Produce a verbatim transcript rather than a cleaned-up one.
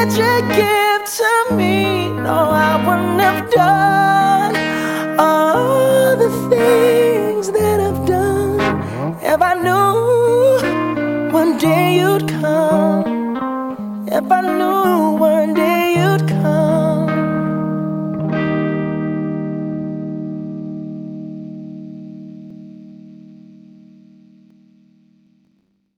that you give to me. No, I wouldn't have done all the things that I've done if I knew one day you'd come. If I knew